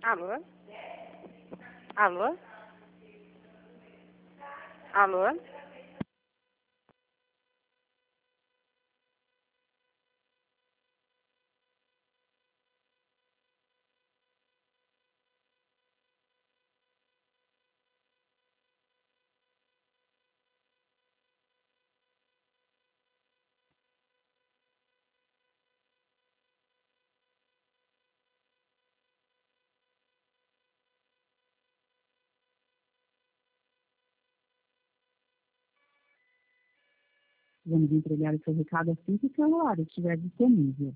Alô? Alô? Alô? Vamos entregar o seu recado assim que o celular estiver disponível.